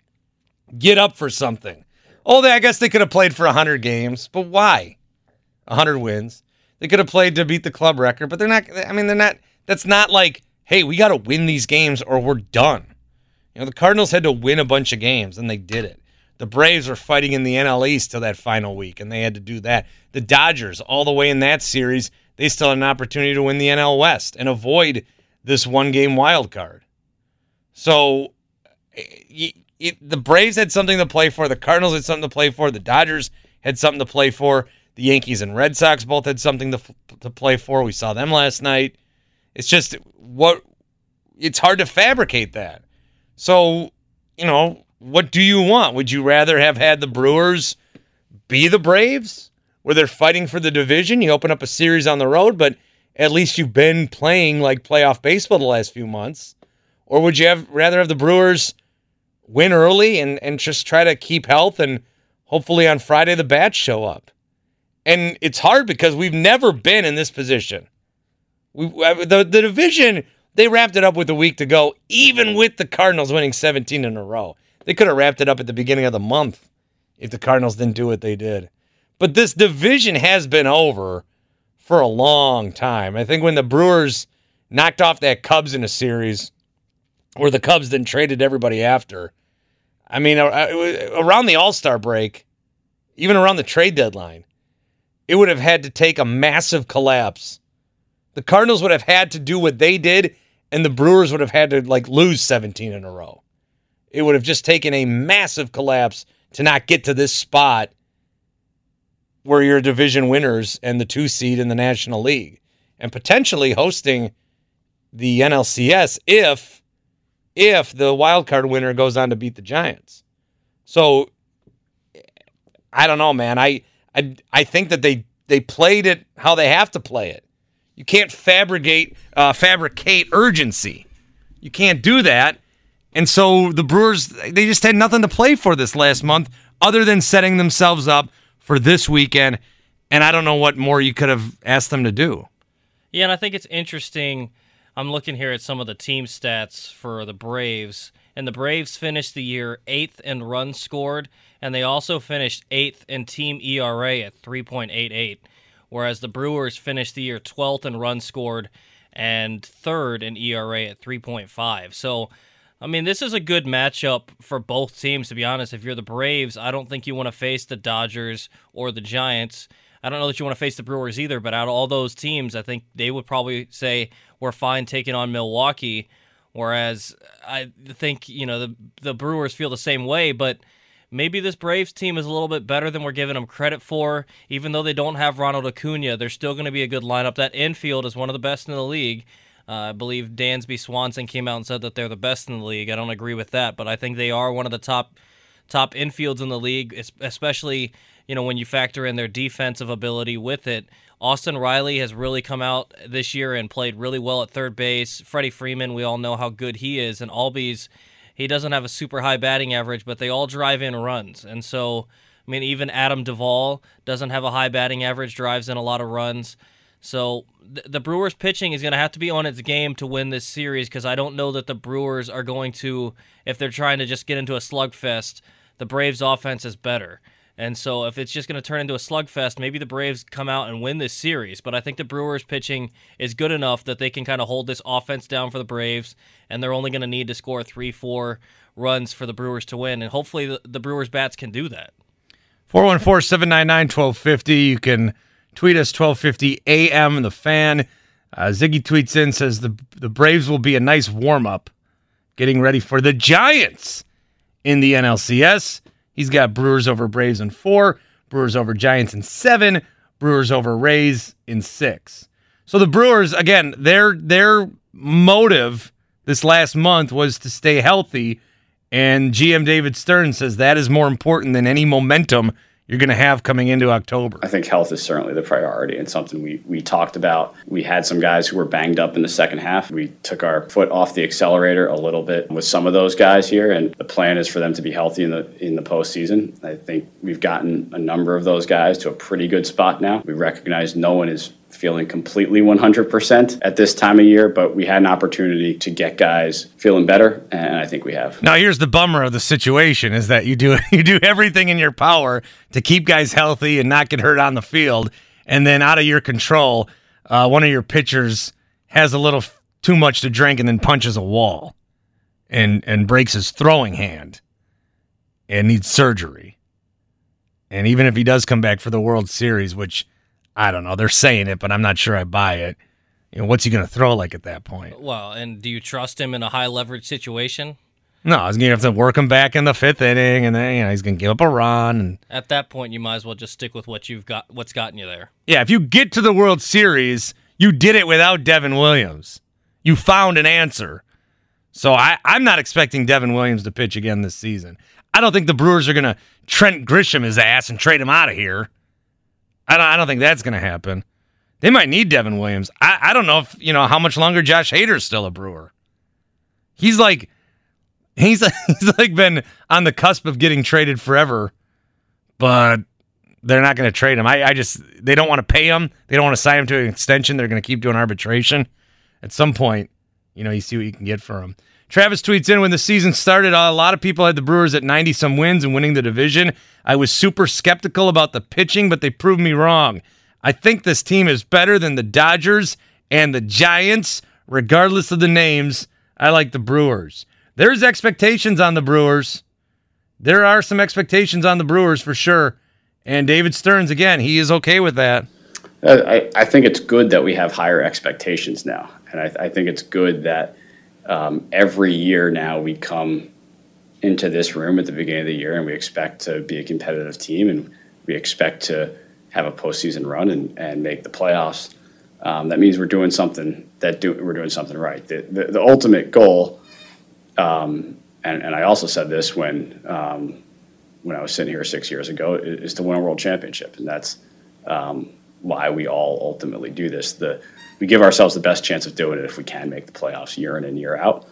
get up for something. I guess they could have played for 100 games, but why? 100 wins. They could have played to beat the club record, but they're not, that's not like, hey, we got to win these games or we're done. The Cardinals had to win a bunch of games, and they did it. The Braves are fighting in the NL East till that final week, and they had to do that. The Dodgers, all the way in that series, they still had an opportunity to win the NL West and avoid this one-game wild card. So the Braves had something to play for. The Cardinals had something to play for. The Dodgers had something to play for. The Yankees and Red Sox both had something to play for. We saw them last night. It's just it's hard to fabricate that. So, what do you want? Would you rather have had the Brewers be the Braves? where they're fighting for the division. You open up a series on the road, but at least you've been playing like playoff baseball the last few months? Or would you rather have the Brewers win early and just try to keep health and hopefully on Friday the bats show up? And it's hard because we've never been in this position. The division, they wrapped it up with a week to go, even with the Cardinals winning 17 in a row. They could have wrapped it up at the beginning of the month if the Cardinals didn't do what they did. But this division has been over for a long time. I think when the Brewers knocked off that Cubs in a series, where the Cubs then traded everybody after, I mean, around the All-Star break, even around the trade deadline, it would have had to take a massive collapse. The Cardinals would have had to do what they did, and the Brewers would have had to lose 17 in a row. It would have just taken a massive collapse to not get to this spot where you're division winners and the 2 seed in the National League, and potentially hosting the NLCS if the wild card winner goes on to beat the Giants. So I don't know, man. I think that they played it how they have to play it. You can't fabricate urgency. You can't do that. And so the Brewers, they just had nothing to play for this last month other than setting themselves up for this weekend. And I don't know what more you could have asked them to do. Yeah, and I think it's interesting. I'm looking here at some of the team stats for the Braves, and the Braves finished the year 8th in runs scored, and they also finished 8th in team ERA at 3.88, whereas the Brewers finished the year 12th in runs scored and 3rd in ERA at 3.5. So, I mean, this is a good matchup for both teams, to be honest. If you're the Braves, I don't think you want to face the Dodgers or the Giants. I don't know that you want to face the Brewers either, but out of all those teams, I think they would probably say we're fine taking on Milwaukee, whereas I think, the Brewers feel the same way, but maybe this Braves team is a little bit better than we're giving them credit for. Even though they don't have Ronald Acuna, they're still going to be a good lineup. That infield is one of the best in the league. I believe Dansby Swanson came out and said that they're the best in the league. I don't agree with that, but I think they are one of the top infields in the league, especially when you factor in their defensive ability with it. Austin Riley has really come out this year and played really well at third base. Freddie Freeman, we all know how good he is, and Albies, he doesn't have a super high batting average, but they all drive in runs. And so, I mean, even Adam Duvall doesn't have a high batting average, drives in a lot of runs. So the Brewers pitching is going to have to be on its game to win this series, because I don't know that the Brewers are going to, if they're trying to just get into a slugfest, the Braves' offense is better. And so if it's just going to turn into a slugfest, maybe the Braves come out and win this series. But I think the Brewers' pitching is good enough that they can kind of hold this offense down for the Braves, and they're only going to need to score 3-4 runs for the Brewers to win. And hopefully the Brewers' bats can do that. 414-799-1250. You can tweet us 1250 AM, The Fan. Ziggy tweets in, says the Braves will be a nice warm-up getting ready for the Giants in the NLCS. He's got Brewers over Braves in 4, Brewers over Giants in 7, Brewers over Rays in 6. So the Brewers, again, their motive this last month was to stay healthy, and GM David Stern says that is more important than any momentum you're going to have coming into October. I think health is certainly the priority and something we talked about. We had some guys who were banged up in the second half. We took our foot off the accelerator a little bit with some of those guys here, and the plan is for them to be healthy in the postseason. I think we've gotten a number of those guys to a pretty good spot now. We recognize no one is feeling completely 100% at this time of year, but we had an opportunity to get guys feeling better, and I think we have. Now, here's the bummer of the situation is that you do everything in your power to keep guys healthy and not get hurt on the field, and then out of your control, one of your pitchers has a little too much to drink and then punches a wall and breaks his throwing hand and needs surgery. And even if he does come back for the World Series, which I don't know, they're saying it, but I'm not sure I buy it. What's he going to throw like at that point? Well, and do you trust him in a high leverage situation? No, he's going to have to work him back in the 5th inning, and then he's going to give up a run. And at that point, you might as well just stick with what you've got, what's gotten you there. Yeah, if you get to the World Series, you did it without Devin Williams. You found an answer. So I'm not expecting Devin Williams to pitch again this season. I don't think the Brewers are going to Trent Grisham his ass and trade him out of here. I I don't think that's going to happen. They might need Devin Williams. I don't know if how much longer Josh Hader's still a Brewer. He's like been on the cusp of getting traded forever, but they're not going to trade him. They don't want to pay him. They don't want to sign him to an extension. They're going to keep doing arbitration. At some point, you see what you can get for him. Travis tweets in, when the season started, a lot of people had the Brewers at 90-some wins and winning the division. I was super skeptical about the pitching, but they proved me wrong. I think this team is better than the Dodgers and the Giants, regardless of the names. I like the Brewers. There's expectations on the Brewers. There are some expectations on the Brewers for sure. And David Stearns, again, he is okay with that. I think it's good that we have higher expectations now. And I think it's good that every year now we come into this room at the beginning of the year and we expect to be a competitive team and we expect to have a postseason run and make the playoffs. That means we're doing something we're doing something right. The ultimate goal, and I also said this when I was sitting here 6 years ago, is to win a world championship, and that's why we all ultimately do this. We give ourselves the best chance of doing it if we can make the playoffs year in and year out.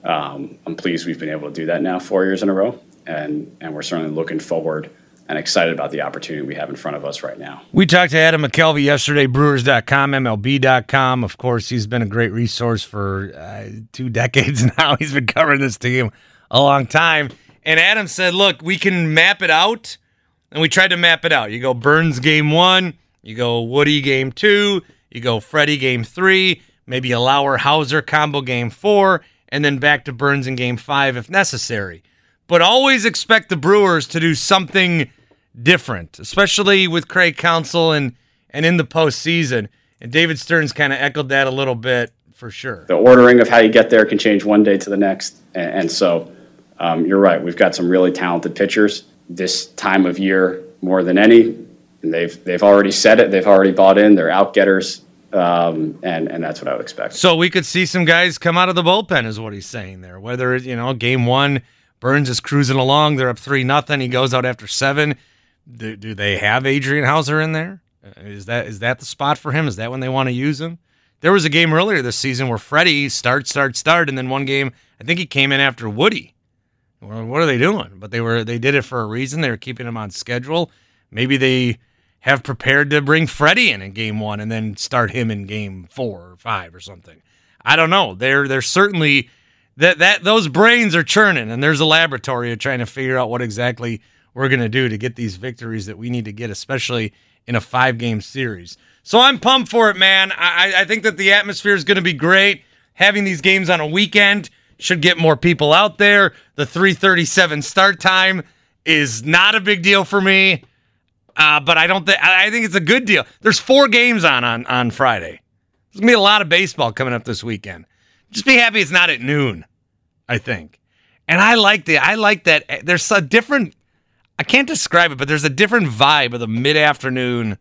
I'm pleased we've been able to do that now 4 years in a row, and we're certainly looking forward and excited about the opportunity we have in front of us right now. We talked to Adam McKelvey yesterday, Brewers.com, MLB.com. Of course, he's been a great resource for 2 decades now. He's been covering this team a long time. And Adam said, look, we can map it out. And we tried to map it out. You go Burns game 1, you go Woody game 2, you go Freddie game 3, maybe a Lauer-Hauser combo game 4, and then back to Burns in game 5 if necessary. But always expect the Brewers to do something different, especially with Craig Counsell and in the postseason. And David Stearns kind of echoed that a little bit for sure. The ordering of how you get there can change one day to the next. And so you're right. We've got some really talented pitchers this time of year more than any. And they've already said it. They've already bought in. They're out-getters. And that's what I would expect. So we could see some guys come out of the bullpen is what he's saying there. Whether, game 1, Burns is cruising along. They're up 3-0. He goes out after 7. Do they have Adrian Hauser in there? Is that the spot for him? Is that when they want to use him? There was a game earlier this season where Freddie start, and then one game I think he came in after Woody. Well, what are they doing? But they did it for a reason. They were keeping him on schedule. Maybe they have prepared to bring Freddie in game 1 and then start him in game 4 or 5 or something. I don't know. They're certainly that those brains are churning, and there's a laboratory of trying to figure out what exactly we're going to do to get these victories that we need to get, especially in a 5-game series. So I'm pumped for it, man. I think that the atmosphere is going to be great. Having these games on a weekend should get more people out there. The 3:37 start time is not a big deal for me, but I think it's a good deal. There's 4 games on Friday. There's going to be a lot of baseball coming up this weekend. Just be happy it's not at noon, I think. And I like that. There's a different, I can't describe it, but there's a different vibe of the mid-afternoon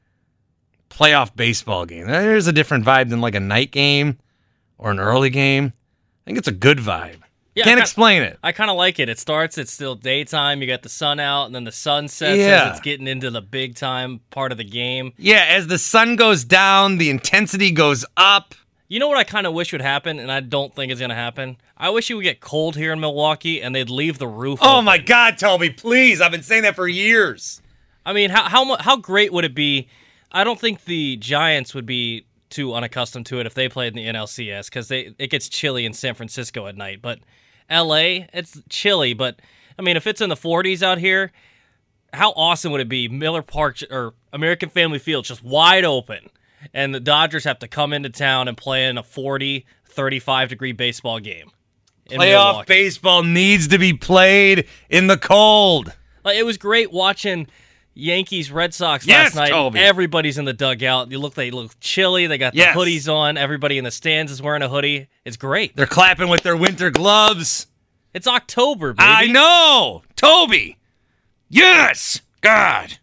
playoff baseball game. There's a different vibe than like a night game or an early game. I think it's a good vibe. Yeah, can't explain it. I kind of like it. It starts, it's still daytime. You got the sun out, and then the sun sets as it's getting into the big time part of the game. Yeah, as the sun goes down, the intensity goes up. You know what I kind of wish would happen, and I don't think it's going to happen? I wish it would get cold here in Milwaukee, and they'd leave the roof open. Oh, my God, Toby, please. I've been saying that for years. I mean, how great would it be? I don't think the Giants would be too unaccustomed to it if they played in the NLCS, because it gets chilly in San Francisco at night. But L.A., it's chilly. But, I mean, if it's in the 40s out here, how awesome would it be? Miller Park or American Family Field just wide open, and the Dodgers have to come into town and play in a 40, 35-degree baseball game. Playoff baseball needs to be played in the cold. Like, it was great watching Yankees Red Sox last night. Toby. Everybody's in the dugout. They look chilly. They got the hoodies on. Everybody in the stands is wearing a hoodie. It's great. They're clapping with their winter gloves. It's October, baby. I know. Toby. Yes. God.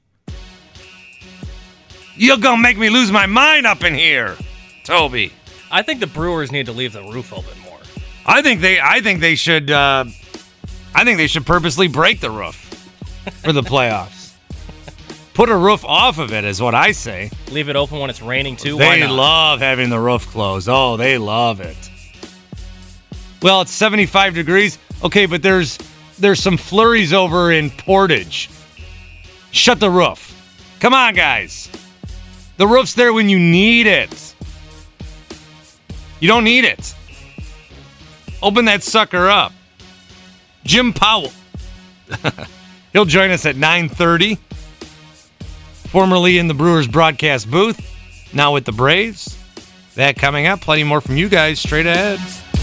You're going to make me lose my mind up in here, Toby. I think the Brewers need to leave the roof open more. I think they should purposely break the roof for the playoffs. Put a roof off of it is what I say. Leave it open when it's raining too. Why They not? love having the roof closed. Oh, they love it. Well, it's 75 degrees. Okay, but there's some flurries over in Portage. Shut the roof. Come on, guys. The roof's there when you need it. You don't need it. Open that sucker up. Jim Powell. He'll join us at 9:30. Formerly in the Brewers broadcast booth, now with the Braves. That coming up. Plenty more from you guys straight ahead.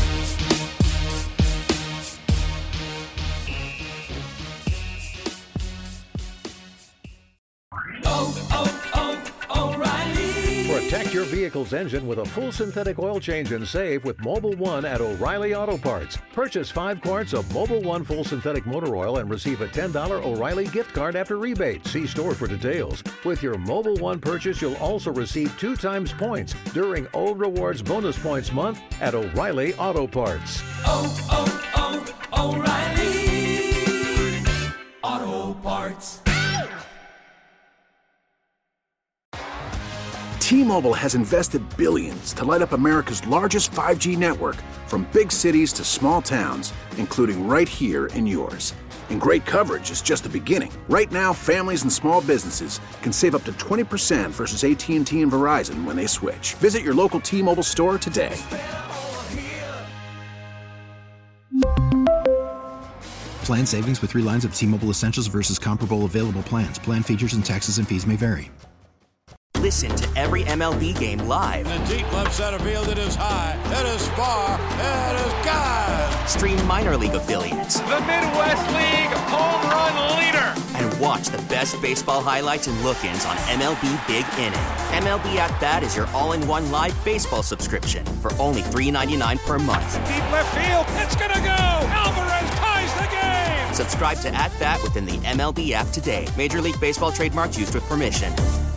Protect your vehicle's engine with a full synthetic oil change and save with Mobil 1 at O'Reilly Auto Parts. Purchase 5 quarts of Mobil 1 full synthetic motor oil and receive a $10 O'Reilly gift card after rebate. See store for details. With your Mobil 1 purchase, you'll also receive 2 times points during O Rewards Bonus Points Month at O'Reilly Auto Parts. O'Reilly Auto Parts. T-Mobile has invested billions to light up America's largest 5G network, from big cities to small towns, including right here in yours. And great coverage is just the beginning. Right now, families and small businesses can save up to 20% versus AT&T and Verizon when they switch. Visit your local T-Mobile store today. Plan savings with 3 lines of T-Mobile Essentials versus comparable available plans. Plan features and taxes and fees may vary. Listen to every MLB game live. In the deep left center field, it is high, it is far, it is gone. Stream minor league affiliates. The Midwest League home run leader. And watch the best baseball highlights and look-ins on MLB Big Inning. MLB At Bat is your all-in-one live baseball subscription for only $3.99 per month. Deep left field, it's gonna go. Alvarez ties the game. Subscribe to At Bat within the MLB app today. Major League Baseball trademarks used with permission.